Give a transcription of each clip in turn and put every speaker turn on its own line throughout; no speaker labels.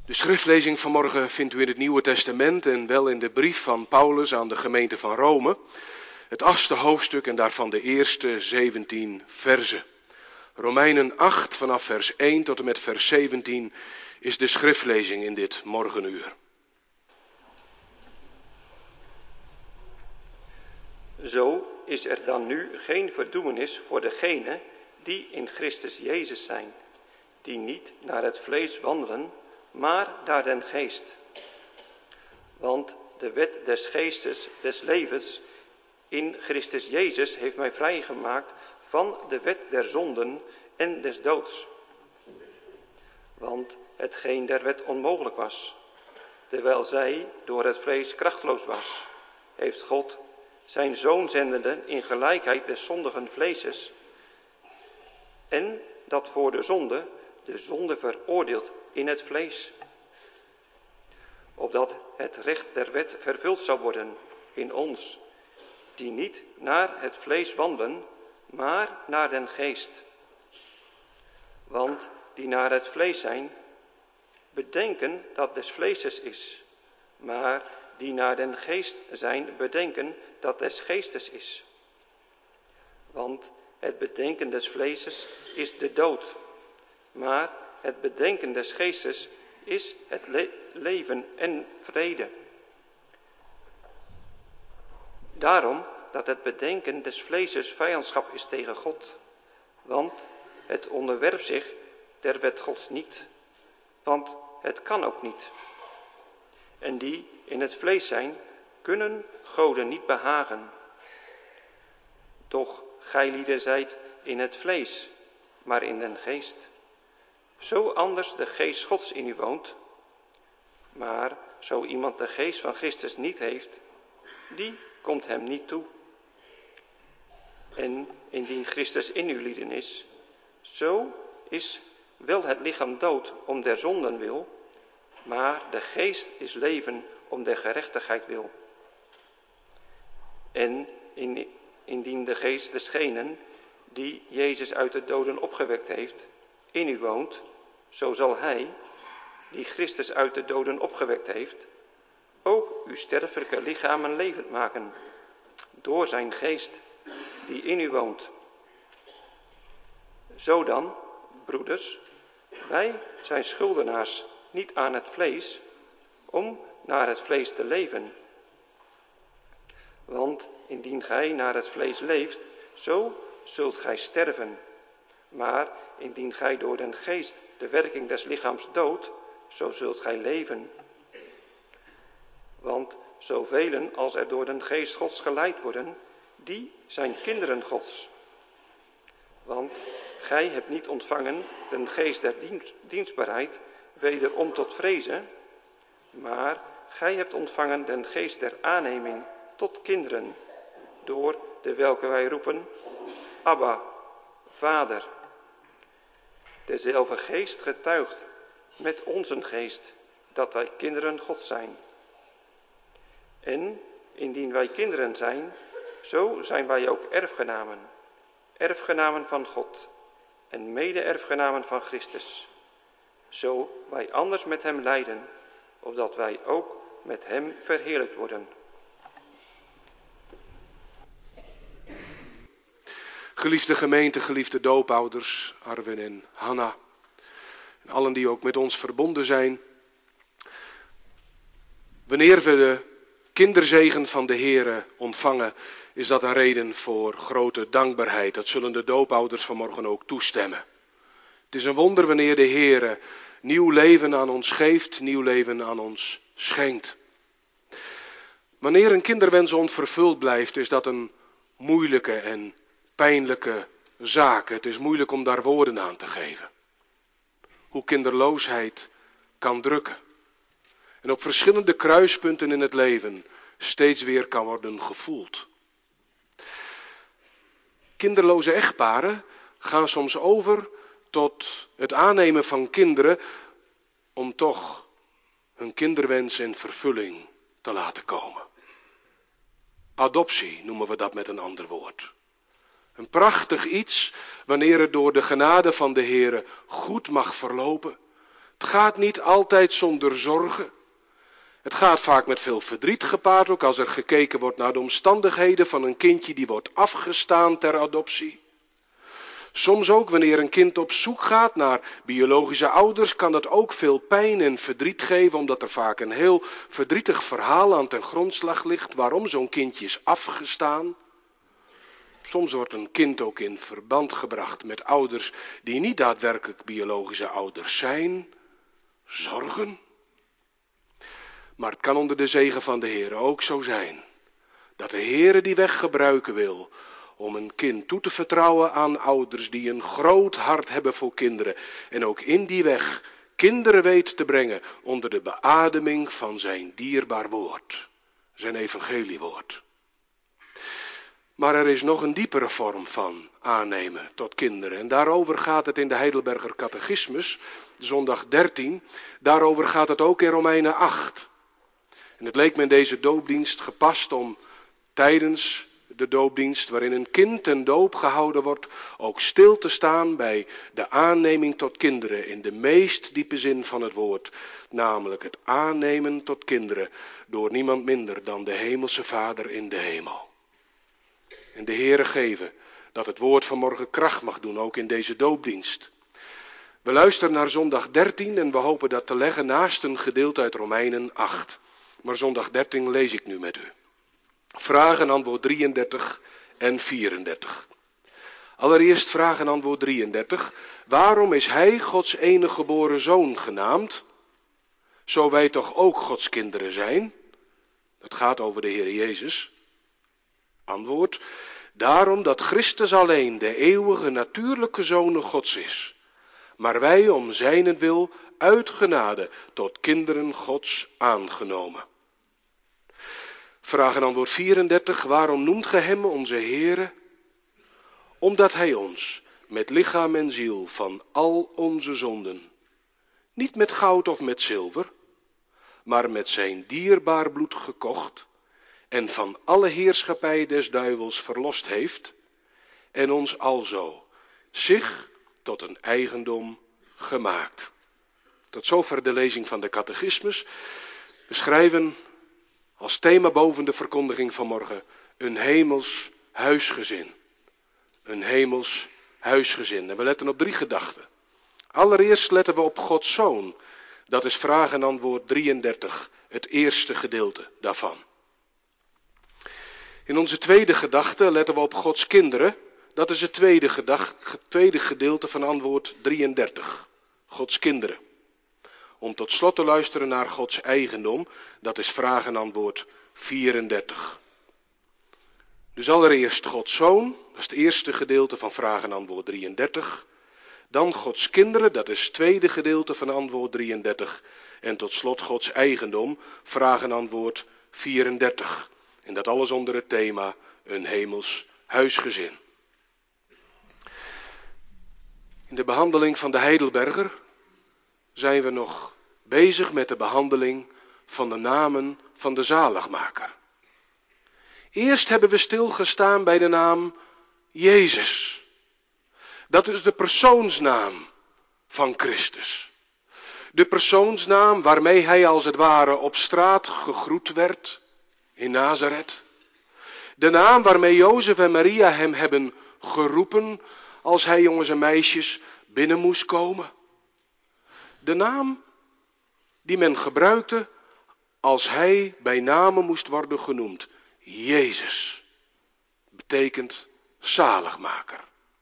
De schriftlezing vanmorgen vindt u in het Nieuwe Testament en wel in de brief van Paulus aan de gemeente van Rome. Het 8e hoofdstuk en daarvan de eerste 17 verzen. Romeinen 8 vanaf vers 1 tot en met vers 17 is de schriftlezing in dit morgenuur.
Zo is er dan nu geen verdoemenis voor degenen die in Christus Jezus zijn, die niet naar het vlees wandelen, maar naar den geest. Want de wet des geestes des levens in Christus Jezus heeft mij vrijgemaakt van de wet der zonden en des doods. Want hetgeen der wet onmogelijk was, terwijl zij door het vlees krachteloos was, heeft God zijn Zoon zendende in gelijkheid des zondigen vleeses, en dat voor de zonde veroordeelt in het vlees, opdat het recht der wet vervuld zou worden in ons, die niet naar het vlees wandelen, maar naar den geest. Want die naar het vlees zijn, bedenken dat des vleeses is, maar die naar den geest zijn, bedenken dat des geestes is. Want het bedenken des vleeses is de dood, maar het bedenken des geestes is het leven en vrede. Daarom dat het bedenken des vleeses vijandschap is tegen God, want het onderwerpt zich der wet Gods niet, want het kan ook niet. En die in het vlees zijn, kunnen Goden niet behagen. Doch gijlieden zijt in het vlees, maar in den geest. Zo anders de geest Gods in u woont. Maar zo iemand de geest van Christus niet heeft, die komt hem niet toe. En indien Christus in u lieden is, zo is wel het lichaam dood om der zonden wil, maar de geest is leven om der gerechtigheid wil. En indien de geest desgenen die Jezus uit de doden opgewekt heeft, in u woont, zo zal hij, die Christus uit de doden opgewekt heeft, ook uw sterfelijke lichamen levend maken, door zijn geest die in u woont. Zo dan, broeders, wij zijn schuldenaars niet aan het vlees, om naar het vlees te leven. Want indien gij naar het vlees leeft, zo zult gij sterven. Maar indien gij door den geest de werking des lichaams doodt, zo zult gij leven. Want zoveel als er door den geest Gods geleid worden, die zijn kinderen Gods. Want gij hebt niet ontvangen den geest der dienstbaarheid, wederom tot vrezen, maar gij hebt ontvangen den geest der aanneming tot kinderen, door de welke wij roepen, Abba, Vader. Dezelfde geest getuigt met onze geest dat wij kinderen Gods zijn. En indien wij kinderen zijn, zo zijn wij ook erfgenamen, erfgenamen van God en mede-erfgenamen van Christus, zo wij anders met hem lijden, opdat wij ook met hem verheerlijkt worden.
Geliefde gemeente, geliefde doopouders, Arwen en Hanna, en allen die ook met ons verbonden zijn. Wanneer we de kinderzegen van de Heere ontvangen, is dat een reden voor grote dankbaarheid. Dat zullen de doopouders vanmorgen ook toestemmen. Het is een wonder wanneer de Heere nieuw leven aan ons geeft, nieuw leven aan ons schenkt. Wanneer een kinderwens onvervuld blijft, is dat een moeilijke en pijnlijke zaak. Het is moeilijk om daar woorden aan te geven. Hoe kinderloosheid kan drukken. En op verschillende kruispunten in het leven steeds weer kan worden gevoeld. Kinderloze echtparen gaan soms over tot het aannemen van kinderen om toch hun kinderwens in vervulling te laten komen. Adoptie noemen we dat met een ander woord. Een prachtig iets wanneer het door de genade van de Heere goed mag verlopen, Het gaat niet altijd zonder zorgen. Het gaat vaak met veel verdriet gepaard, ook als er gekeken wordt naar de omstandigheden van een kindje die wordt afgestaan ter adoptie. Soms ook wanneer een kind op zoek gaat naar biologische ouders, kan dat ook veel pijn en verdriet geven, omdat er vaak een heel verdrietig verhaal aan ten grondslag ligt waarom zo'n kindje is afgestaan. Soms wordt een kind ook in verband gebracht met ouders die niet daadwerkelijk biologische ouders zijn. Zorgen. Maar het kan onder de zegen van de Heer ook zo zijn dat de Heer die weg gebruiken wil om een kind toe te vertrouwen aan ouders die een groot hart hebben voor kinderen. En ook in die weg kinderen weet te brengen onder de beademing van zijn dierbaar woord. Zijn evangeliewoord. Maar er is nog een diepere vorm van aannemen tot kinderen. En daarover gaat het in de Heidelberger Catechismus, zondag 13. Daarover gaat het ook in Romeinen 8. En het leek me in deze doopdienst gepast om tijdens de doopdienst, waarin een kind ten doop gehouden wordt, ook stil te staan bij de aanneming tot kinderen in de meest diepe zin van het woord. Namelijk het aannemen tot kinderen door niemand minder dan de hemelse Vader in de hemel. En de Heere geven dat het woord vanmorgen kracht mag doen, ook in deze doopdienst. We luisteren naar zondag 13 en we hopen dat te leggen naast een gedeelte uit Romeinen 8. Maar zondag 13 lees ik nu met u. Vraag en antwoord 33 en 34. Allereerst vraag en antwoord 33. Waarom is hij Gods enige geboren zoon genaamd? Zo wij toch ook Gods kinderen zijn? Het gaat over de Heer Jezus. Antwoord. Daarom dat Christus alleen de eeuwige natuurlijke zoon Gods is. Maar wij om zijnentwil uit genade tot kinderen Gods aangenomen. Vraag en antwoord 34. Waarom noemt ge hem onze Heere? Omdat hij ons met lichaam en ziel van al onze zonden, niet met goud of met zilver, maar met zijn dierbaar bloed gekocht en van alle heerschappij des duivels verlost heeft en ons alzo zich tot een eigendom gemaakt. Tot zover de lezing van de catechismus. We schrijven als thema boven de verkondiging van morgen een hemels huisgezin. Een hemels huisgezin. En we letten op 3 gedachten. Allereerst letten we op Gods Zoon. Dat is vraag en antwoord 33, het eerste gedeelte daarvan. In onze tweede gedachte letten we op Gods kinderen. Dat is het tweede gedeelte van antwoord 33. Gods kinderen. Om tot slot te luisteren naar Gods eigendom. Dat is vraag en antwoord 34. Dus allereerst Gods Zoon. Dat is het eerste gedeelte van vraag en antwoord 33. Dan Gods kinderen. Dat is het tweede gedeelte van antwoord 33. En tot slot Gods eigendom. Vraag en antwoord 34. En dat alles onder het thema een hemels huisgezin. In de behandeling van de Heidelberger zijn we nog bezig met de behandeling van de namen van de zaligmaker. Eerst hebben we stilgestaan bij de naam Jezus. Dat is de persoonsnaam van Christus. De persoonsnaam waarmee hij als het ware op straat gegroet werd in Nazareth. De naam waarmee Jozef en Maria hem hebben geroepen als hij, jongens en meisjes, binnen moest komen. De naam die men gebruikte als hij bij name moest worden genoemd. Jezus betekent zaligmaker.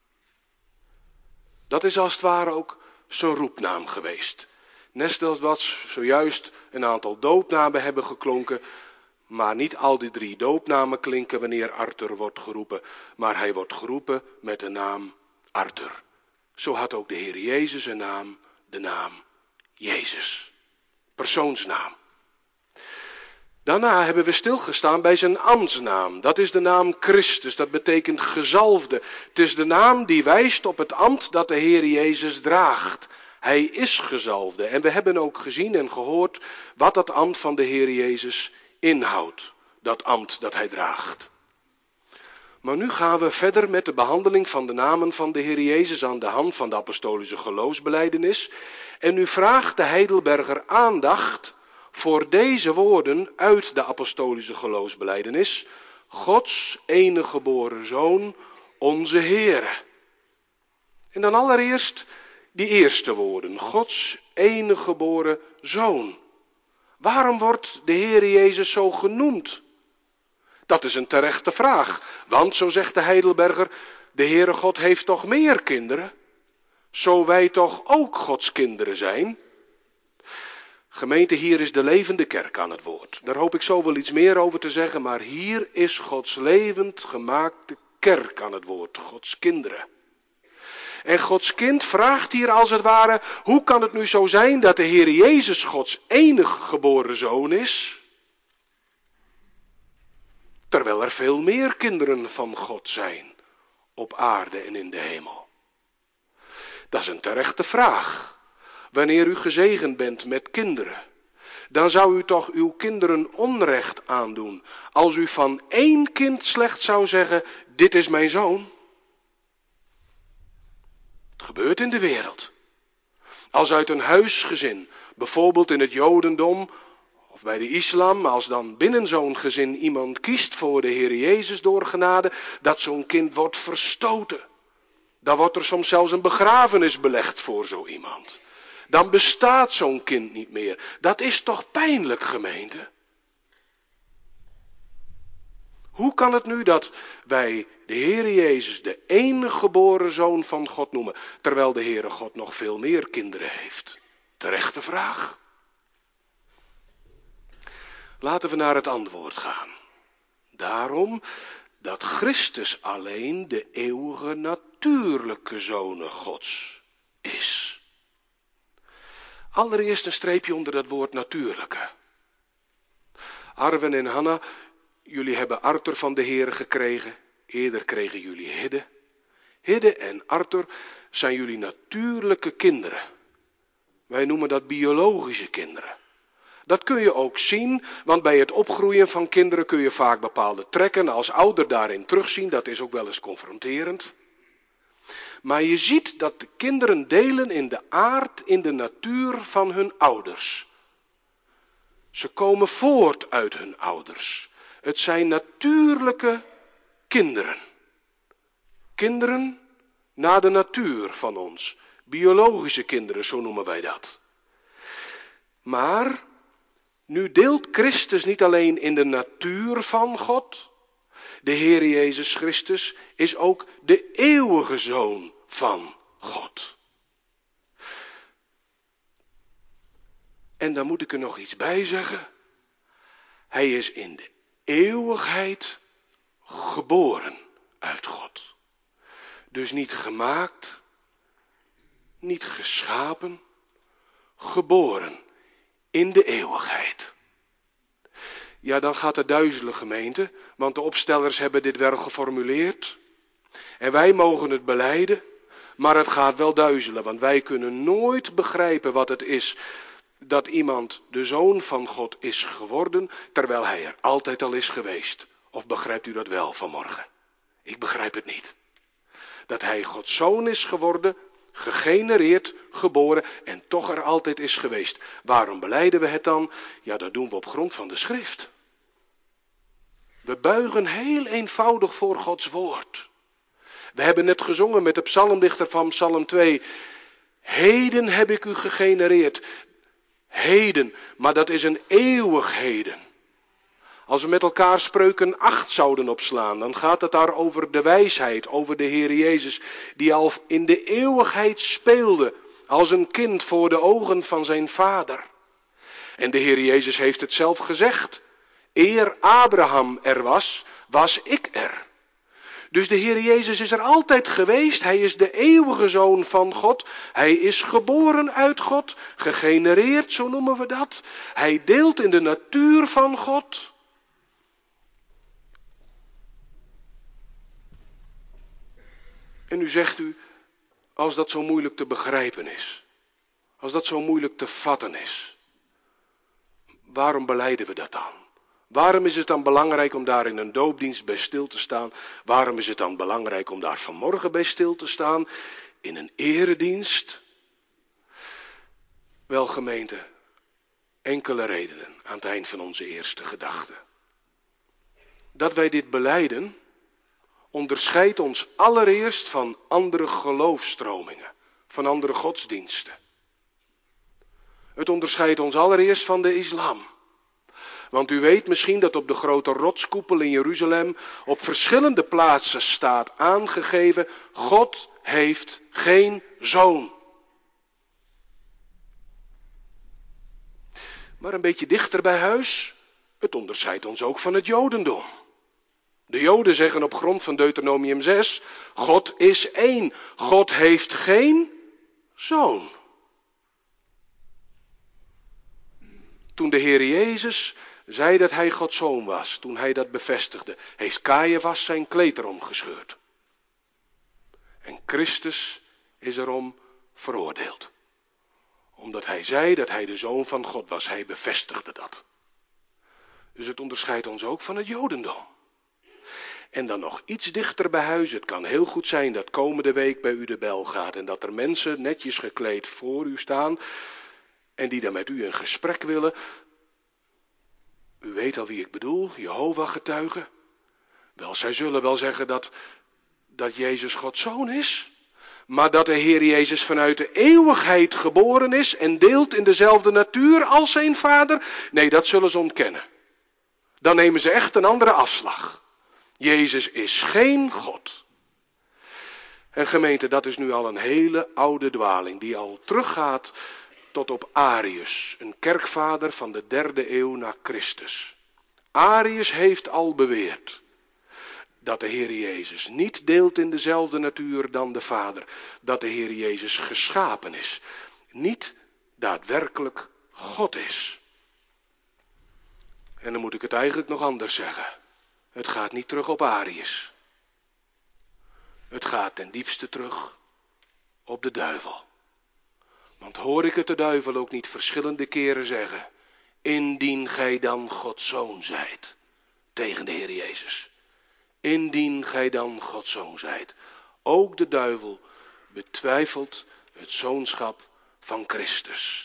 Dat is als het ware ook zijn roepnaam geweest. Net als wat zojuist een aantal doopnamen hebben geklonken. Maar niet al die 3 doopnamen klinken wanneer Arthur wordt geroepen. Maar hij wordt geroepen met de naam Arthur. Zo had ook de Heer Jezus een naam, de naam Jezus. Persoonsnaam. Daarna hebben we stilgestaan bij zijn ambtsnaam. Dat is de naam Christus, dat betekent gezalfde. Het is de naam die wijst op het ambt dat de Heer Jezus draagt. Hij is gezalfde. En we hebben ook gezien en gehoord wat dat ambt van de Heer Jezus inhoudt. Dat ambt dat hij draagt. Maar nu gaan we verder met de behandeling van de namen van de Heer Jezus aan de hand van de apostolische geloofsbelijdenis. En nu vraagt de Heidelberger aandacht voor deze woorden uit de apostolische geloofsbelijdenis. Gods enige geboren Zoon, onze Heere. En dan allereerst die eerste woorden. Gods enige geboren Zoon. Waarom wordt de Heer Jezus zo genoemd? Dat is een terechte vraag. Want, zo zegt de Heidelberger, de Heere God heeft toch meer kinderen? Zo wij toch ook Gods kinderen zijn? Gemeente, hier is de levende kerk aan het woord. Daar hoop ik zo wel iets meer over te zeggen, maar hier is Gods levend gemaakte kerk aan het woord, Gods kinderen. En Gods kind vraagt hier als het ware, hoe kan het nu zo zijn dat de Heer Jezus Gods enige geboren Zoon is? Terwijl er veel meer kinderen van God zijn, op aarde en in de hemel. Dat is een terechte vraag. Wanneer u gezegend bent met kinderen, dan zou u toch uw kinderen onrecht aandoen, als u van één kind slechts zou zeggen, dit is mijn zoon. Het gebeurt in de wereld. Als uit een huisgezin, bijvoorbeeld in het Jodendom of bij de islam, als dan binnen zo'n gezin iemand kiest voor de Heer Jezus door genade, dat zo'n kind wordt verstoten. Dan wordt er soms zelfs een begrafenis belegd voor zo iemand. Dan bestaat zo'n kind niet meer. Dat is toch pijnlijk, gemeente? Hoe kan het nu dat wij de Heere Jezus de enige geboren Zoon van God noemen, terwijl de Heere God nog veel meer kinderen heeft? Terechte vraag. Laten we naar het antwoord gaan. Daarom dat Christus alleen de eeuwige natuurlijke Zoon Gods is. Allereerst een streepje onder dat woord natuurlijke. Arwen en Hanna, jullie hebben Arthur van de Heer gekregen. Eerder kregen jullie Hidde. Hidde en Arthur zijn jullie natuurlijke kinderen. Wij noemen dat biologische kinderen. Dat kun je ook zien, want bij het opgroeien van kinderen kun je vaak bepaalde trekken als ouder daarin terugzien. Dat is ook wel eens confronterend. Maar je ziet dat de kinderen delen in de aard, in de natuur van hun ouders. Ze komen voort uit hun ouders. Het zijn natuurlijke kinderen. Kinderen naar de natuur van ons. Biologische kinderen, zo noemen wij dat. Maar nu deelt Christus niet alleen in de natuur van God. De Heer Jezus Christus is ook de eeuwige Zoon van God. En dan moet ik er nog iets bij zeggen. Hij is in de eeuwigheid geboren uit God. Dus niet gemaakt, niet geschapen, geboren in de eeuwigheid. Ja, dan gaat het duizelen, gemeente, want de opstellers hebben dit wel geformuleerd. En wij mogen het belijden, maar het gaat wel duizelen, want wij kunnen nooit begrijpen wat het is dat iemand de Zoon van God is geworden, terwijl hij er altijd al is geweest. Of begrijpt u dat wel vanmorgen? Ik begrijp het niet. Dat hij Gods Zoon is geworden, gegenereerd, geboren en toch er altijd is geweest. Waarom belijden we het dan? Ja, dat doen we op grond van de schrift. We buigen heel eenvoudig voor Gods woord. We hebben net gezongen met de psalmdichter van Psalm 2. Heden heb ik u gegenereerd. Heden, maar dat is een eeuwig heden. Als we met elkaar Spreuken 8 zouden opslaan, dan gaat het daar over de wijsheid, over de Heer Jezus, die al in de eeuwigheid speelde als een kind voor de ogen van zijn vader. En de Heer Jezus heeft het zelf gezegd. Eer Abraham er was, was ik er. Dus de Heer Jezus is er altijd geweest. Hij is de eeuwige Zoon van God. Hij is geboren uit God, gegenereerd, zo noemen we dat. Hij deelt in de natuur van God. En nu zegt u, als dat zo moeilijk te begrijpen is, als dat zo moeilijk te vatten is, waarom belijden we dat dan? Waarom is het dan belangrijk om daar in een doopdienst bij stil te staan? Waarom is het dan belangrijk om daar vanmorgen bij stil te staan? In een eredienst? Wel, gemeente, enkele redenen aan het eind van onze eerste gedachte. Dat wij dit belijden onderscheidt ons allereerst van andere geloofstromingen, van andere godsdiensten. Het onderscheidt ons allereerst van de islam. Want u weet misschien dat op de grote rotskoepel in Jeruzalem op verschillende plaatsen staat aangegeven: God heeft geen zoon. Maar een beetje dichter bij huis, het onderscheidt ons ook van het Jodendom. De Joden zeggen op grond van Deuteronomium 6, God is één. God heeft geen zoon. Toen de Heer Jezus zei dat hij Gods zoon was, toen hij dat bevestigde, heeft Caiaphas zijn kleed erom gescheurd. En Christus is erom veroordeeld. Omdat hij zei dat hij de zoon van God was, hij bevestigde dat. Dus het onderscheidt ons ook van het Jodendom. En dan nog iets dichter bij huis. Het kan heel goed zijn dat komende week bij u de bel gaat en dat er mensen netjes gekleed voor u staan en die dan met u een gesprek willen. U weet al wie ik bedoel, Jehovah-getuigen. Wel, zij zullen wel zeggen dat Jezus Gods zoon is. Maar dat de Heer Jezus vanuit de eeuwigheid geboren is en deelt in dezelfde natuur als zijn vader. Nee, dat zullen ze ontkennen. Dan nemen ze echt een andere afslag. Jezus is geen God. En gemeente, dat is nu al een hele oude dwaling die al teruggaat tot op Arius, een kerkvader van de 3e eeuw na Christus. Arius heeft al beweerd dat de Heer Jezus niet deelt in dezelfde natuur dan de Vader. Dat de Heer Jezus geschapen is, niet daadwerkelijk God is. En dan moet ik het eigenlijk nog anders zeggen. Het gaat niet terug op Arius. Het gaat ten diepste terug op de duivel. Want hoor ik het de duivel ook niet verschillende keren zeggen: indien gij dan Gods zoon zijt, tegen de Heer Jezus. Indien gij dan Gods zoon zijt. Ook de duivel betwijfelt het zoonschap van Christus.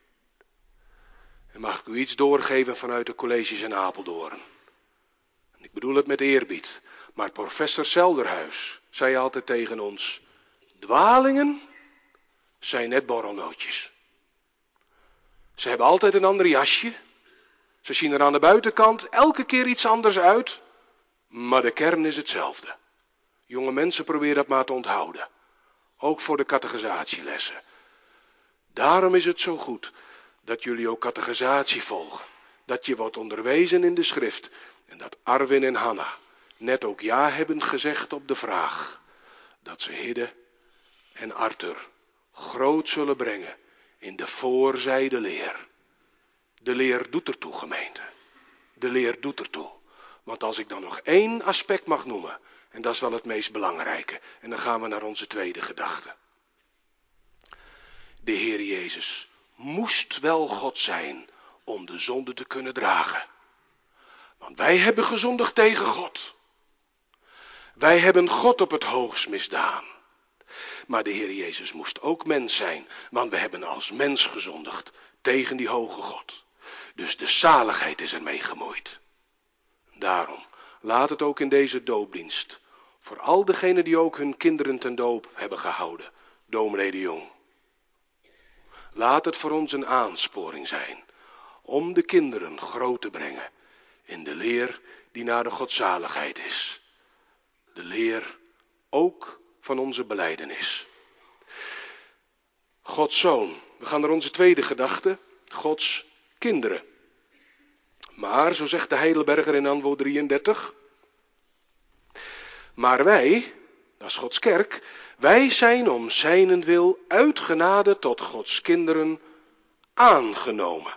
En mag ik u iets doorgeven vanuit de colleges in Apeldoorn? Ik bedoel het met eerbied. Maar professor Zelderhuis zei altijd tegen ons: dwalingen zijn net borrelnootjes. Ze hebben altijd een ander jasje. Ze zien er aan de buitenkant elke keer iets anders uit. Maar de kern is hetzelfde. Jonge mensen, proberen dat maar te onthouden. Ook voor de catechisatielessen. Daarom is het zo goed dat jullie ook catechisatie volgen. Dat je wordt onderwezen in de schrift. En dat Arwin en Hanna net ook ja hebben gezegd op de vraag. Dat ze Hidde en Arthur groot zullen brengen in de voorzijde leer. De leer doet ertoe, gemeente. De leer doet ertoe. Want als ik dan nog één aspect mag noemen, en dat is wel het meest belangrijke, en dan gaan we naar onze tweede gedachte. De Heer Jezus moest wel God zijn om de zonde te kunnen dragen. Want wij hebben gezondigd tegen God. Wij hebben God op het hoogst misdaan. Maar de Heer Jezus moest ook mens zijn, want we hebben als mens gezondigd tegen die hoge God. Dus de zaligheid is ermee gemoeid. Daarom, laat het ook in deze doopdienst, voor al degenen die ook hun kinderen ten doop hebben gehouden, dominee de Jong. Laat het voor ons een aansporing zijn om de kinderen groot te brengen in de leer die naar de godzaligheid is. De leer ook van onze belijdenis. Gods zoon. We gaan naar onze tweede gedachte. Gods kinderen. Maar, zo zegt de Heidelberger in Anwo 33. Maar wij, dat is Gods kerk, wij zijn om zijnentwil uit genade tot Gods kinderen aangenomen.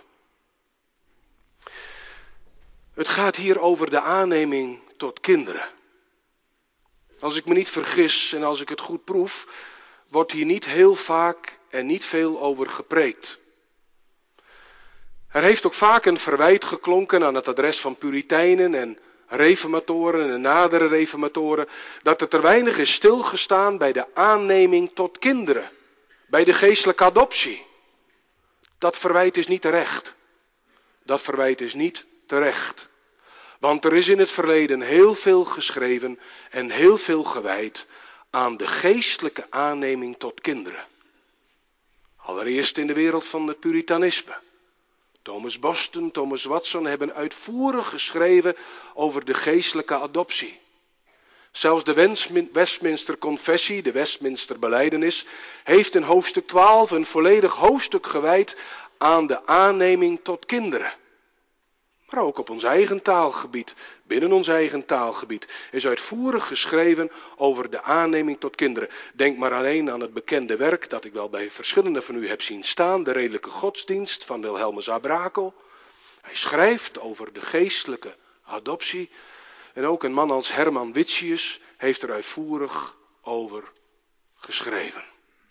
Het gaat hier over de aanneming tot kinderen. Als ik me niet vergis en als ik het goed proef, wordt hier niet heel vaak en niet veel over gepreekt. Er heeft ook vaak een verwijt geklonken aan het adres van Puritijnen en reformatoren en nadere reformatoren, dat er te weinig is stilgestaan bij de aanneming tot kinderen, bij de geestelijke adoptie. Dat verwijt is niet terecht. Dat verwijt is niet terecht. Want er is in het verleden heel veel geschreven en heel veel gewijd aan de geestelijke aanneming tot kinderen. Allereerst in de wereld van het Puritanisme. Thomas Boston, Thomas Watson hebben uitvoerig geschreven over de geestelijke adoptie. Zelfs de Westminster Confessie, de Westminster Belijdenis, heeft in hoofdstuk 12 een volledig hoofdstuk gewijd aan de aanneming tot kinderen. Maar ook op ons eigen taalgebied, binnen ons eigen taalgebied, is uitvoerig geschreven over de aanneming tot kinderen. Denk maar alleen aan het bekende werk dat ik wel bij verschillende van u heb zien staan, de redelijke godsdienst van Wilhelmus à Brakel. Hij schrijft over de geestelijke adoptie. En ook een man als Herman Witschius heeft er uitvoerig over geschreven.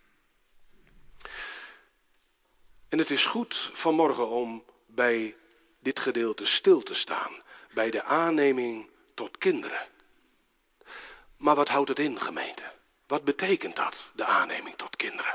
En het is goed vanmorgen om bij dit gedeelte stil te staan, bij de aanneming tot kinderen. Maar wat houdt het in, gemeente? Wat betekent dat, de aanneming tot kinderen?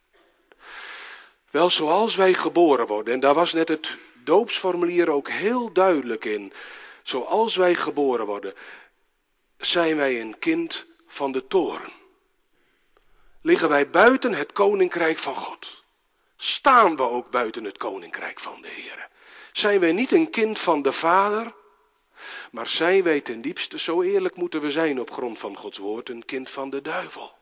Wel, zoals wij geboren worden, en daar was net het doopsformulier ook heel duidelijk in. Zoals wij geboren worden, zijn wij een kind van de toren. Liggen wij buiten het koninkrijk van God? Staan we ook buiten het koninkrijk van de Heer? Zijn wij niet een kind van de Vader, maar zijn wij ten diepste, zo eerlijk moeten we zijn op grond van Gods woord, een kind van de duivel?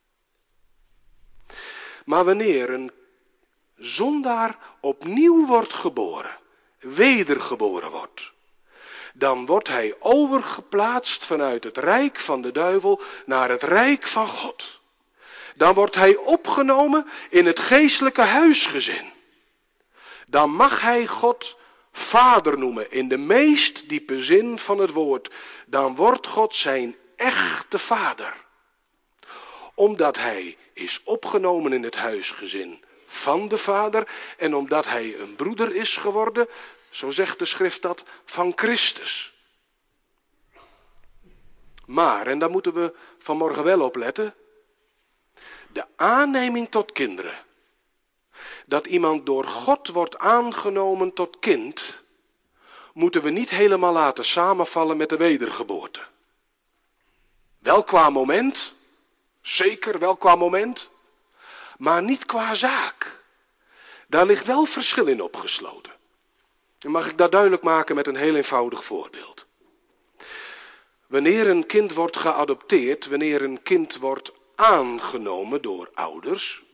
Maar wanneer een zondaar opnieuw wordt geboren, wedergeboren wordt, dan wordt hij overgeplaatst vanuit het rijk van de duivel naar het rijk van God. Dan wordt hij opgenomen in het geestelijke huisgezin. Dan mag hij God Vader noemen in de meest diepe zin van het woord. Dan wordt God zijn echte Vader. Omdat hij is opgenomen in het huisgezin van de Vader en omdat hij een broeder is geworden, zo zegt de schrift dat, van Christus. Maar, en daar moeten we vanmorgen wel op letten, de aanneming tot kinderen, dat iemand door God wordt aangenomen tot kind, moeten we niet helemaal laten samenvallen met de wedergeboorte. Wel qua moment, zeker wel qua moment, maar niet qua zaak. Daar ligt wel verschil in opgesloten. En mag ik dat duidelijk maken met een heel eenvoudig voorbeeld. Wanneer een kind wordt geadopteerd, wanneer een kind wordt aangenomen door ouders,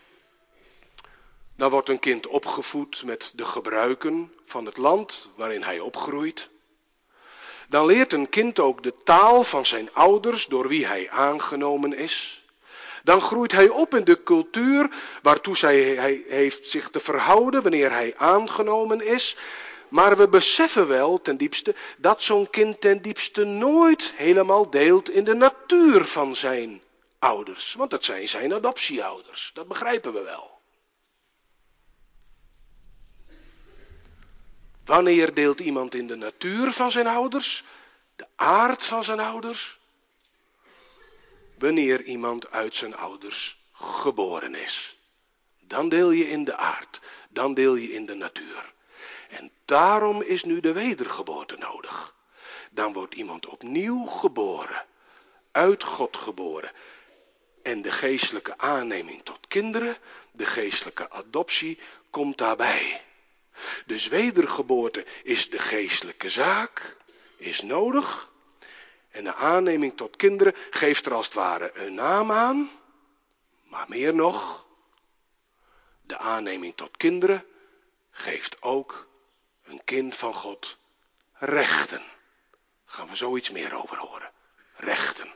dan wordt een kind opgevoed met de gebruiken van het land waarin hij opgroeit. Dan leert een kind ook de taal van zijn ouders door wie hij aangenomen is. Dan groeit hij op in de cultuur waartoe hij heeft zich te verhouden wanneer hij aangenomen is. Maar we beseffen wel ten diepste dat zo'n kind ten diepste nooit helemaal deelt in de natuur van zijn ouders. Want dat zijn zijn adoptieouders, dat begrijpen we wel. Wanneer deelt iemand in de natuur van zijn ouders, de aard van zijn ouders? Wanneer iemand uit zijn ouders geboren is. Dan deel je in de aard, dan deel je in de natuur. En daarom is nu de wedergeboorte nodig. Dan wordt iemand opnieuw geboren, uit God geboren. En de geestelijke aanneming tot kinderen, de geestelijke adoptie, komt daarbij. Dus wedergeboorte is de geestelijke zaak, is nodig. En de aanneming tot kinderen geeft er als het ware een naam aan. Maar meer nog, de aanneming tot kinderen geeft ook een kind van God rechten. Daar gaan we zoiets meer over horen. Rechten.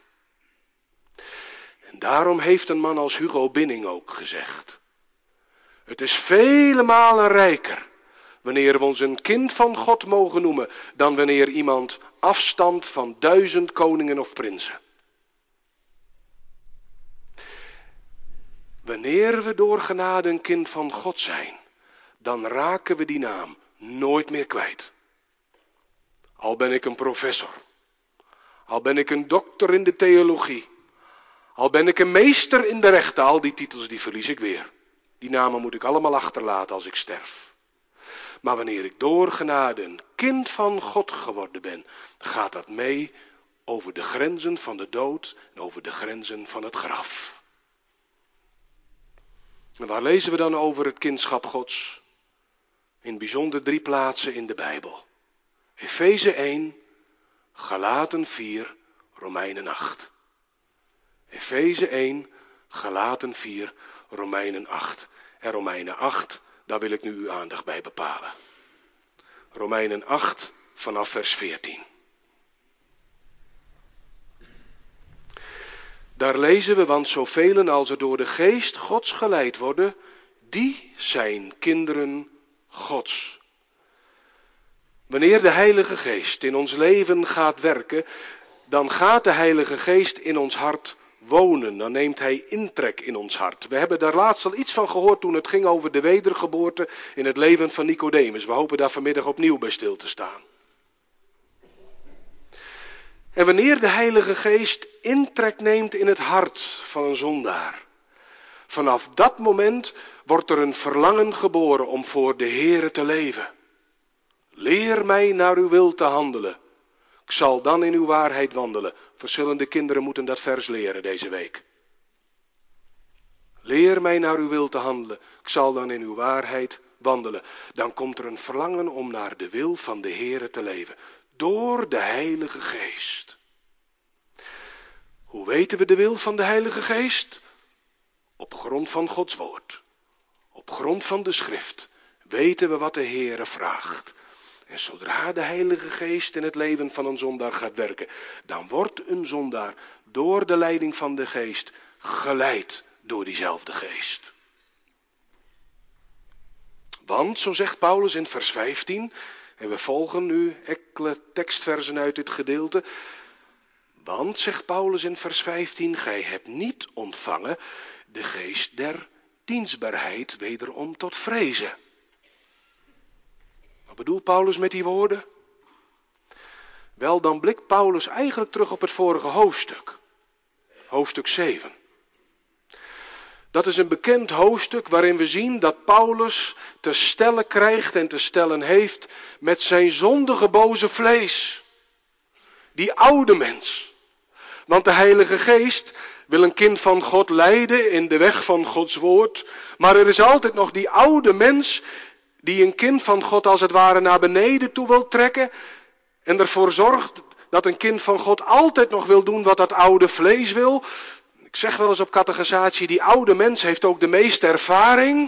En daarom heeft een man als Hugo Binning ook gezegd: het is vele malen rijker wanneer we ons een kind van God mogen noemen dan wanneer iemand afstamt van 1000 koningen of prinsen. Wanneer we door genade een kind van God zijn, dan raken we die naam nooit meer kwijt. Al ben ik een professor, al ben ik een dokter in de theologie, al ben ik een meester in de rechten, al die titels die verlies ik weer. Die namen moet ik allemaal achterlaten als ik sterf. Maar wanneer ik door genade een kind van God geworden ben, gaat dat mee over de grenzen van de dood en over de grenzen van het graf. En waar lezen we dan over het kindschap Gods? In bijzonder 3 plaatsen in de Bijbel. Efeze 1, Galaten 4, Romeinen 8. Efeze 1, Galaten 4, Romeinen 8. En Romeinen 8, daar wil ik nu uw aandacht bij bepalen. Romeinen 8 vanaf vers 14. Daar lezen we, want zoveel als er door de geest Gods geleid worden, die zijn kinderen Gods. Wanneer de Heilige Geest in ons leven gaat werken, dan gaat de Heilige Geest in ons hart wonen. Dan neemt hij intrek in ons hart. We hebben daar laatst al iets van gehoord toen het ging over de wedergeboorte in het leven van Nicodemus. We hopen daar vanmiddag opnieuw bij stil te staan. En wanneer de Heilige Geest intrek neemt in het hart van een zondaar, vanaf dat moment wordt er een verlangen geboren om voor de Heere te leven. Leer mij naar uw wil te handelen. Ik zal dan in uw waarheid wandelen. Verschillende kinderen moeten dat vers leren deze week. Leer mij naar uw wil te handelen. Ik zal dan in uw waarheid wandelen. Dan komt er een verlangen om naar de wil van de Heere te leven. Door de Heilige Geest. Hoe weten we de wil van de Heilige Geest? Op grond van Gods woord. Op grond van de schrift weten we wat de Heere vraagt. En zodra de Heilige Geest in het leven van een zondaar gaat werken, dan wordt een zondaar door de leiding van de Geest geleid door diezelfde Geest. Want, zo zegt Paulus in vers 15, en we volgen nu enkele tekstversen uit dit gedeelte. Want, zegt Paulus in vers 15, gij hebt niet ontvangen de geest der dienstbaarheid wederom tot vrezen. Wat bedoelt Paulus met die woorden? Wel, dan blikt Paulus eigenlijk terug op het vorige hoofdstuk. Hoofdstuk 7. Dat is een bekend hoofdstuk waarin we zien dat Paulus te stellen krijgt en te stellen heeft met zijn zondige boze vlees. Die oude mens. Want de Heilige Geest wil een kind van God leiden in de weg van Gods woord. Maar er is altijd nog die oude mens die een kind van God als het ware naar beneden toe wil trekken. En ervoor zorgt dat een kind van God altijd nog wil doen wat dat oude vlees wil. Ik zeg wel eens op catechisatie, die oude mens heeft ook de meeste ervaring.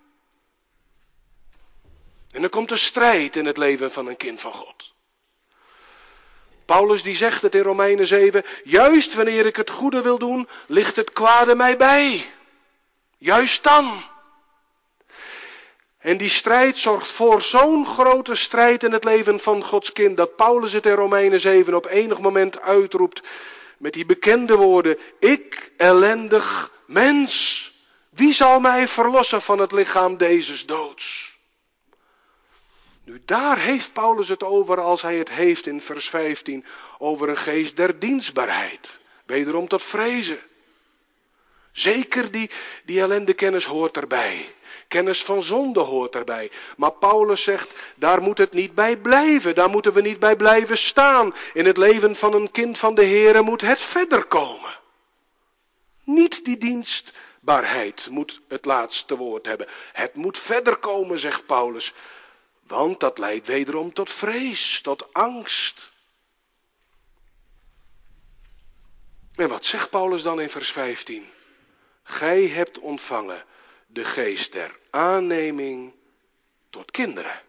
En er komt een strijd in het leven van een kind van God. Paulus die zegt het in Romeinen 7, juist wanneer ik het goede wil doen, ligt het kwade mij bij. Juist dan. En die strijd zorgt voor zo'n grote strijd in het leven van Gods kind, dat Paulus het in Romeinen 7 op enig moment uitroept met die bekende woorden, ik ellendig mens, wie zal mij verlossen van het lichaam dezes doods? Nu daar heeft Paulus het over als hij het heeft in vers 15 over een geest der dienstbaarheid. Wederom tot vrezen. Zeker die ellendekennis hoort erbij. Kennis van zonde hoort erbij. Maar Paulus zegt, daar moet het niet bij blijven. Daar moeten we niet bij blijven staan. In het leven van een kind van de Heere moet het verder komen. Niet die dienstbaarheid moet het laatste woord hebben. Het moet verder komen, zegt Paulus. Want dat leidt wederom tot vrees, tot angst. En wat zegt Paulus dan in vers 15? Gij hebt ontvangen de geest der aanneming tot kinderen.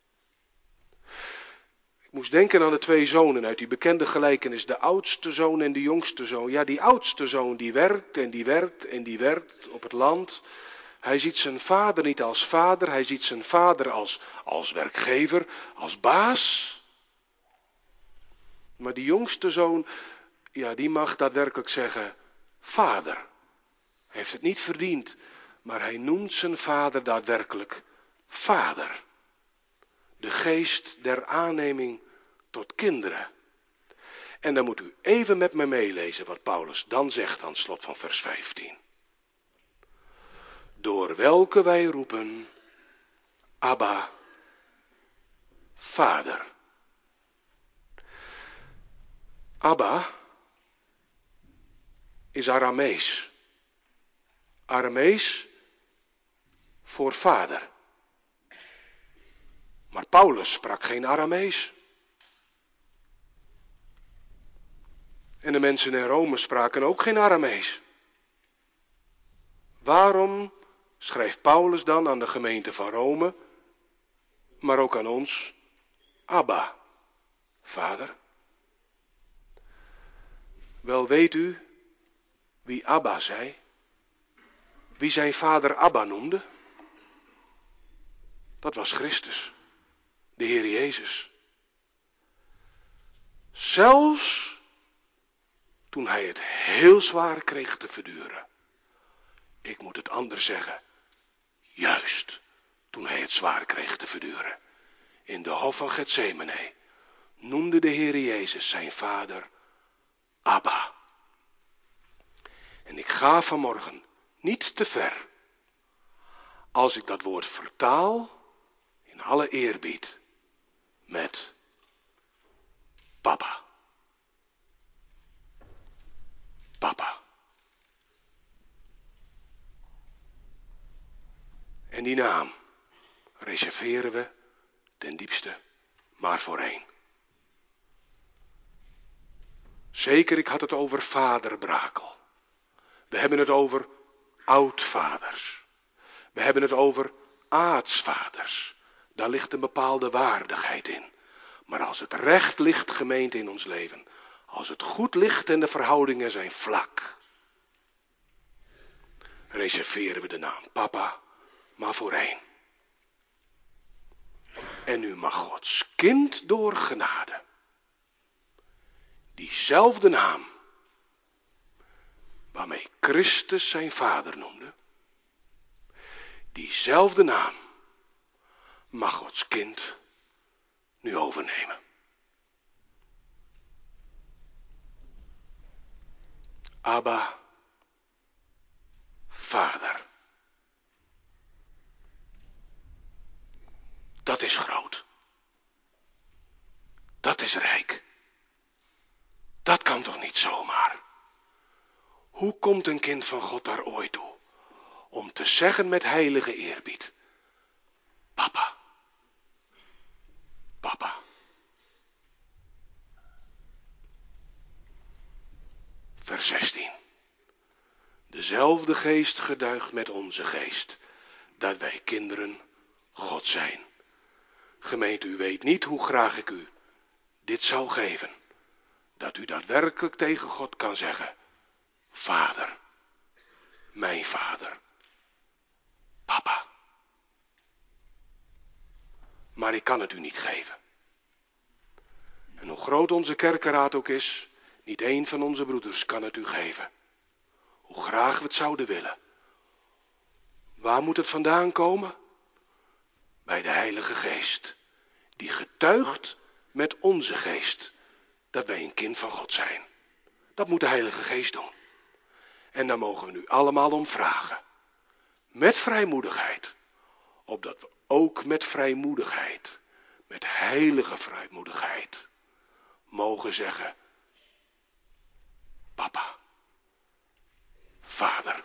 Ik moest denken aan de 2 zonen uit die bekende gelijkenis. De oudste zoon en de jongste zoon. Ja, die oudste zoon die werkt en die werkt en die werkt op het land. Hij ziet zijn vader niet als vader. Hij ziet zijn vader als werkgever, als baas. Maar die jongste zoon, ja, die mag daadwerkelijk zeggen, vader. Hij heeft het niet verdiend, maar hij noemt zijn vader daadwerkelijk Vader. De geest der aanneming tot kinderen. En dan moet u even met me meelezen wat Paulus dan zegt aan het slot van vers 15. Door welke wij roepen, Abba, Vader. Abba is Aramees. Aramees voor vader. Maar Paulus sprak geen Aramees. En de mensen in Rome spraken ook geen Aramees. Waarom schrijft Paulus dan aan de gemeente van Rome, maar ook aan ons, Abba, Vader? Wel weet u wie Abba zei? Wie zijn vader Abba noemde? Dat was Christus, de Heer Jezus. Zelfs toen hij het heel zwaar kreeg te verduren. Ik moet het anders zeggen. Juist toen hij het zwaar kreeg te verduren. In de hof van Getsemane noemde de Heer Jezus zijn vader Abba. En ik ga vanmorgen niet te ver als ik dat woord vertaal in alle eerbied met papa. Papa. En die naam reserveren we ten diepste maar voor één. Zeker, ik had het over vader Brakel. We hebben het over oudvaders. We hebben het over aartsvaders. Daar ligt een bepaalde waardigheid in. Maar als het recht ligt, gemeente, in ons leven, als het goed ligt en de verhoudingen zijn vlak, reserveren we de naam papa maar voor één. En nu mag Gods kind door genade diezelfde naam waarmee Christus zijn vader noemde, diezelfde naam mag Gods kind nu overnemen. Abba, Vader. Dat is groot. Dat is rijk. Dat kan toch niet zomaar? Hoe komt een kind van God daar ooit toe? Om te zeggen met heilige eerbied, papa, papa. Vers 16. Dezelfde geest getuigt met onze geest, dat wij kinderen God zijn. Gemeente, u weet niet hoe graag ik u dit zou geven. Dat u daadwerkelijk tegen God kan zeggen, Vader, mijn Vader, papa. Maar ik kan het u niet geven. En hoe groot onze kerkenraad ook is, niet één van onze broeders kan het u geven. Hoe graag we het zouden willen. Waar moet het vandaan komen? Bij de Heilige Geest, die getuigt met onze geest dat wij een kind van God zijn. Dat moet de Heilige Geest doen. En daar mogen we nu allemaal om vragen. Met vrijmoedigheid. Opdat we ook met vrijmoedigheid, met heilige vrijmoedigheid, mogen zeggen, papa, vader.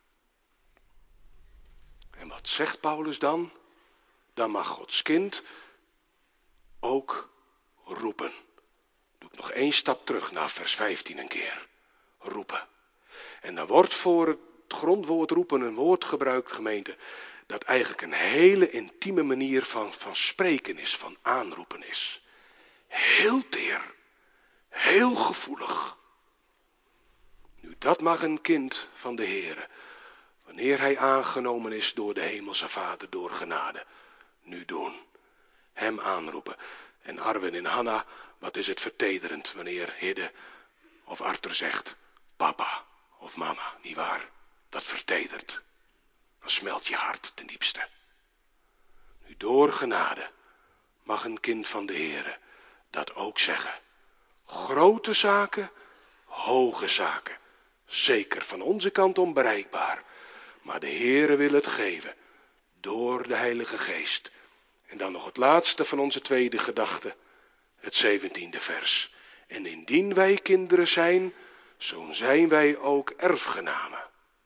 En wat zegt Paulus dan? Dan mag Gods kind ook roepen. Doe ik nog één stap terug naar vers 15 een keer. Roepen. En dan wordt voor het grondwoord roepen een woord gebruikt, gemeente, dat eigenlijk een hele intieme manier van spreken is, van aanroepen is. Heel teer, heel gevoelig. Nu, dat mag een kind van de Heere, wanneer hij aangenomen is door de Hemelse Vader, door genade, nu doen. Hem aanroepen. En Arwen en Hanna, wat is het vertederend wanneer Hidde of Arthur zegt, papa of mama, nietwaar? Dat vertedert. Dan smelt je hart ten diepste. Nu door genade mag een kind van de Heere dat ook zeggen. Grote zaken, hoge zaken. Zeker van onze kant onbereikbaar. Maar de Heere wil het geven. Door de Heilige Geest. En dan nog het laatste van onze tweede gedachte. Het 17e vers. En indien wij kinderen zijn, zo zijn wij ook erfgenamen.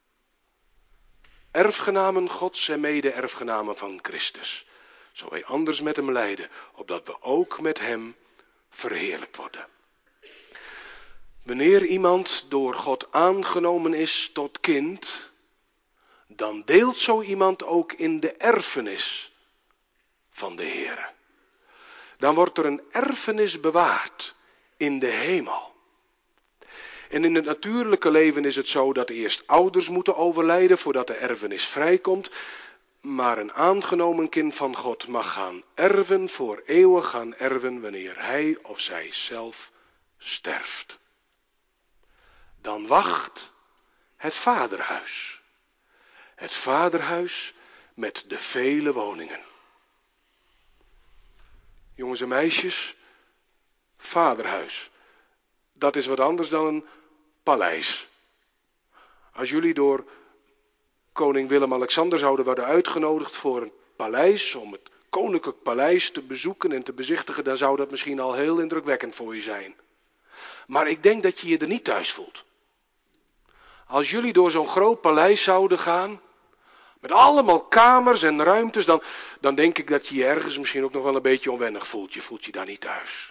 Erfgenamen Gods en mede-erfgenamen van Christus. Zo wij anders met hem lijden, opdat we ook met hem verheerlijkt worden. Wanneer iemand door God aangenomen is tot kind, dan deelt zo iemand ook in de erfenis van de Heere. Dan wordt er een erfenis bewaard in de hemel. En in het natuurlijke leven is het zo dat eerst ouders moeten overlijden voordat de erfenis vrijkomt. Maar een aangenomen kind van God mag gaan erven, voor eeuwig gaan erven, wanneer hij of zij zelf sterft. Dan wacht het vaderhuis. Het vaderhuis met de vele woningen. Jongens en meisjes, vaderhuis. Dat is wat anders dan een paleis. Als jullie door koning Willem-Alexander zouden worden uitgenodigd voor een paleis, om het koninklijk paleis te bezoeken en te bezichtigen, dan zou dat misschien al heel indrukwekkend voor je zijn. Maar ik denk dat je je er niet thuis voelt. Als jullie door zo'n groot paleis zouden gaan, met allemaal kamers en ruimtes, dan denk ik dat je je ergens misschien ook nog wel een beetje onwennig voelt. Je voelt je daar niet thuis.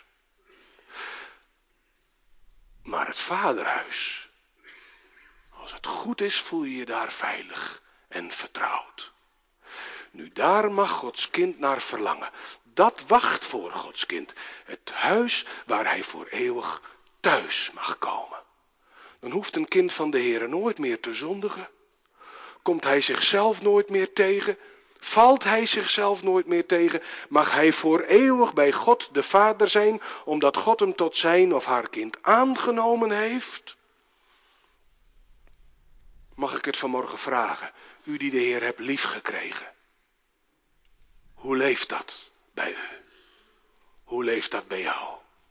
Maar het vaderhuis, als het goed is, voel je je daar veilig en vertrouwd. Nu, daar mag Gods kind naar verlangen. Dat wacht voor Gods kind. Het huis waar hij voor eeuwig thuis mag komen. Dan hoeft een kind van de Heere nooit meer te zondigen. Komt hij zichzelf nooit meer tegen. Valt hij zichzelf nooit meer tegen. Mag hij voor eeuwig bij God de Vader zijn, omdat God hem tot zijn of haar kind aangenomen heeft. Mag ik het vanmorgen vragen, u die de Heer hebt liefgekregen. Hoe leeft dat bij u? Hoe leeft dat bij jou?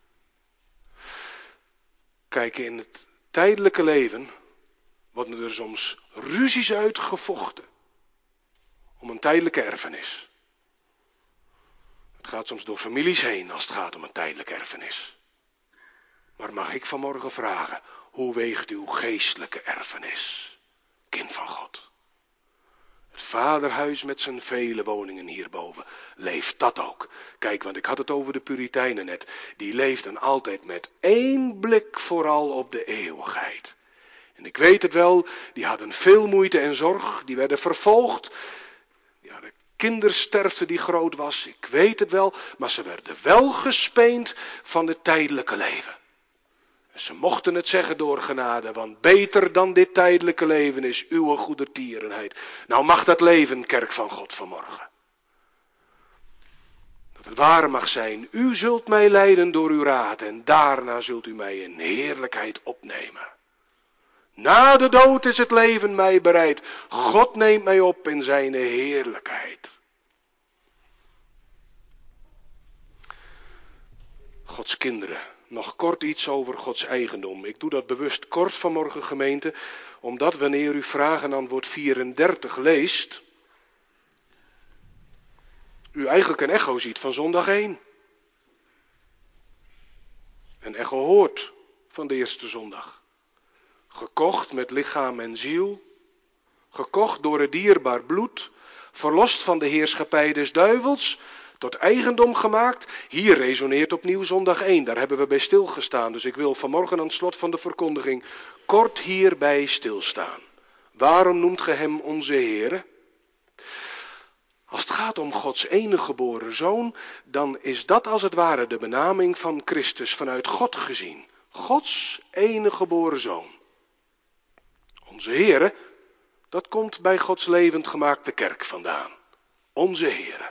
Kijk, in het tijdelijke leven worden er soms ruzies uitgevochten om een tijdelijke erfenis. Het gaat soms door families heen als het gaat om een tijdelijke erfenis. Maar mag ik vanmorgen vragen, hoe weegt uw geestelijke erfenis, kind van God? Het vaderhuis met zijn vele woningen hierboven, leeft dat ook? Kijk, want ik had het over de Puritijnen net. Die leefden altijd met één blik vooral op de eeuwigheid. En ik weet het wel, die hadden veel moeite en zorg, die werden vervolgd. Die hadden kindersterfte die groot was, ik weet het wel, maar ze werden wel gespeend van het tijdelijke leven. En ze mochten het zeggen door genade, want beter dan dit tijdelijke leven is uw goedertierenheid. Nou mag dat leven, kerk van God, vanmorgen. Dat het waar mag zijn, u zult mij leiden door uw raad en daarna zult u mij in heerlijkheid opnemen. Na de dood is het leven mij bereid. God neemt mij op in zijn heerlijkheid. Gods kinderen, nog kort iets over Gods eigendom. Ik doe dat bewust kort vanmorgen, gemeente, omdat wanneer u vraag en antwoord 34 leest, u eigenlijk een echo ziet van zondag 1. Een echo hoort van de eerste zondag. Gekocht met lichaam en ziel, gekocht door het dierbaar bloed, verlost van de heerschappij des duivels, tot eigendom gemaakt. Hier resoneert opnieuw zondag 1, daar hebben we bij stilgestaan. Dus ik wil vanmorgen aan het slot van de verkondiging kort hierbij stilstaan. Waarom noemt ge hem onze Heere? Als het gaat om Gods enige geboren zoon, dan is dat als het ware de benaming van Christus vanuit God gezien. Gods enige geboren zoon. Onze Heere, dat komt bij Gods levend gemaakte kerk vandaan. Onze Heere.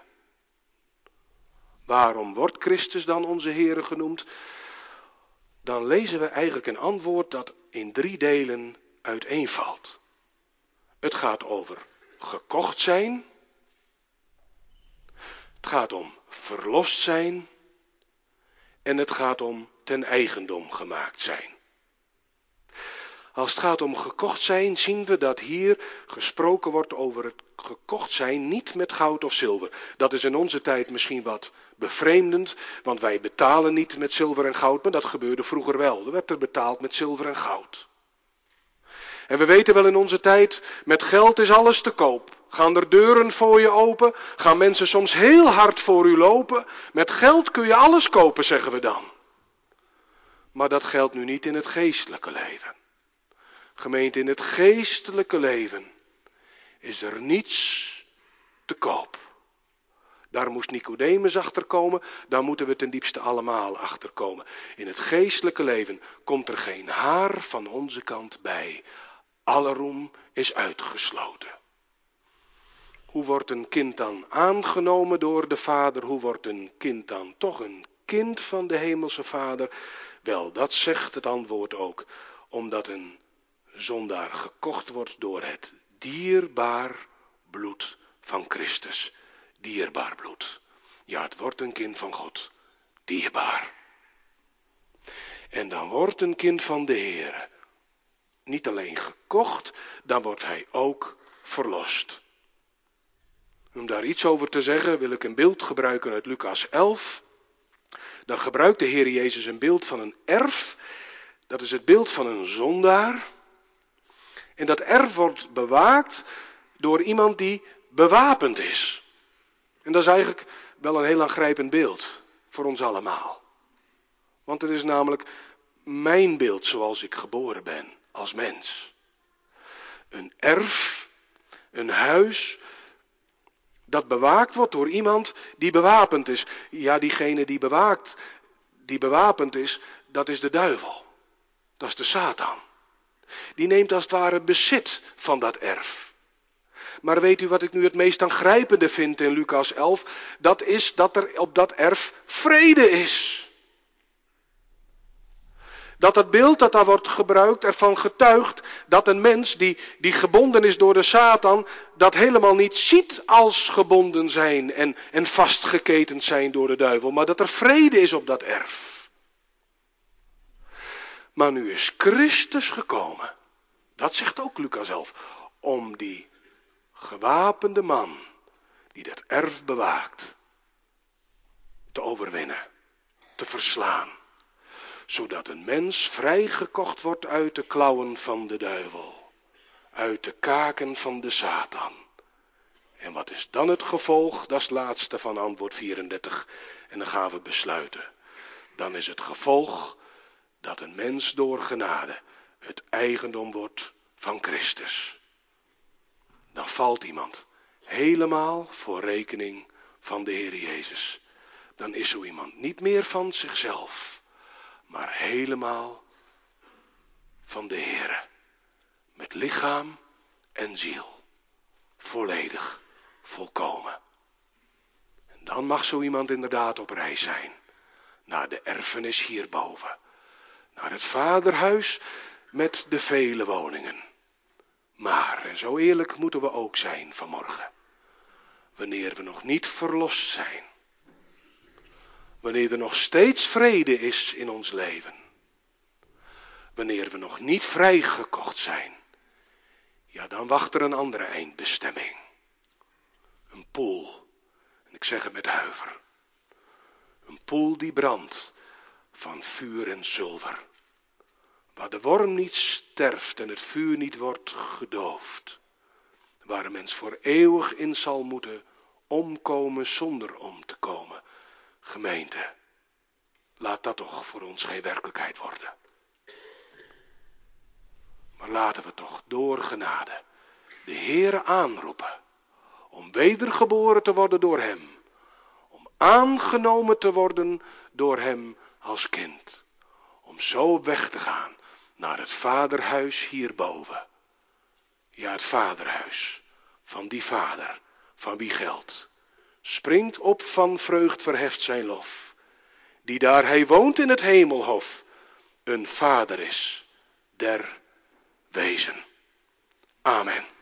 Waarom wordt Christus dan onze Heere genoemd? Dan lezen we eigenlijk een antwoord dat in 3 delen uiteenvalt. Het gaat over gekocht zijn. gaat om verlost zijn en het gaat om ten eigendom gemaakt zijn. Als het gaat om gekocht zijn, zien we dat hier gesproken wordt over het gekocht zijn niet met goud of zilver. Dat is in onze tijd misschien wat bevreemdend, want wij betalen niet met zilver en goud, maar dat gebeurde vroeger wel. Er werd er betaald met zilver en goud. En we weten wel in onze tijd, met geld is alles te koop. Gaan er deuren voor je open, gaan mensen soms heel hard voor u lopen. Met geld kun je alles kopen, zeggen we dan. Maar dat geldt nu niet in het geestelijke leven. Gemeente, in het geestelijke leven is er niets te koop. Daar moest Nicodemus achter komen, daar moeten we ten diepste allemaal achter komen. In het geestelijke leven komt er geen haar van onze kant bij. Alle roem is uitgesloten. Hoe wordt een kind dan aangenomen door de Vader? Hoe wordt een kind dan toch een kind van de Hemelse Vader? Wel, dat zegt het antwoord ook, omdat een zondaar gekocht wordt door het dierbaar bloed van Christus. Dierbaar bloed. Ja, het wordt een kind van God. Dierbaar. En dan wordt een kind van de Heere niet alleen gekocht, dan wordt hij ook verlost. Om daar iets over te zeggen wil ik een beeld gebruiken uit Lucas 11. Dan gebruikt de Heer Jezus een beeld van een erf. Dat is het beeld van een zondaar. En dat erf wordt bewaakt door iemand die bewapend is. En dat is eigenlijk wel een heel aangrijpend beeld voor ons allemaal. Want het is namelijk mijn beeld zoals ik geboren ben als mens. Een erf, een huis, dat bewaakt wordt door iemand die bewapend is. Ja, diegene die bewapend is, dat is de duivel. Dat is de Satan. Die neemt als het ware bezit van dat erf. Maar weet u wat ik nu het meest aangrijpende vind in Lucas 11? Dat is dat er op dat erf vrede is. Dat het beeld dat daar wordt gebruikt ervan getuigt dat een mens die gebonden is door de Satan, dat helemaal niet ziet als gebonden zijn en vastgeketend zijn door de duivel. Maar dat er vrede is op dat erf. Maar nu is Christus gekomen. Dat zegt ook Lucas 11. Om die gewapende man die dat erf bewaakt te overwinnen, te verslaan. Zodat een mens vrijgekocht wordt uit de klauwen van de duivel. Uit de kaken van de Satan. En wat is dan het gevolg? Dat is het laatste van antwoord 34. En dan gaan we besluiten. Dan is het gevolg dat een mens door genade het eigendom wordt van Christus. Dan valt iemand helemaal voor rekening van de Heer Jezus. Dan is zo iemand niet meer van zichzelf, maar helemaal van de Heere. Met lichaam en ziel. Volledig, volkomen. En dan mag zo iemand inderdaad op reis zijn. Naar de erfenis hierboven. Naar het vaderhuis met de vele woningen. Maar, en zo eerlijk moeten we ook zijn vanmorgen. Wanneer we nog niet verlost zijn. Wanneer er nog steeds vrede is in ons leven. Wanneer we nog niet vrijgekocht zijn. Ja, dan wacht er een andere eindbestemming. Een poel. En ik zeg het met huiver. Een poel die brandt van vuur en zilver. Waar de worm niet sterft en het vuur niet wordt gedoofd. Waar een mens voor eeuwig in zal moeten omkomen zonder om te komen. Gemeente, laat dat toch voor ons geen werkelijkheid worden. Maar laten we toch door genade de Heere aanroepen. Om wedergeboren te worden door hem. Om aangenomen te worden door hem als kind. Om zo op weg te gaan naar het vaderhuis hierboven. Ja, het vaderhuis van die vader van wie geldt. Springt op van vreugd, verheft zijn lof. Die daar hij woont in het hemelhof. Een vader is der wezen. Amen.